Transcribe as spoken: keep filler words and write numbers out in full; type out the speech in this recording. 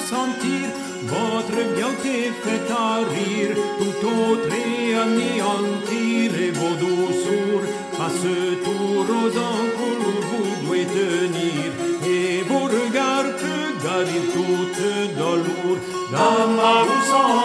sentir votre beauté fait tarir, tout autre et anéantir, et vos douceurs passe tout aux encoules vous devez tenir, et vos regards peut guérir toute douleur. Dans ma vous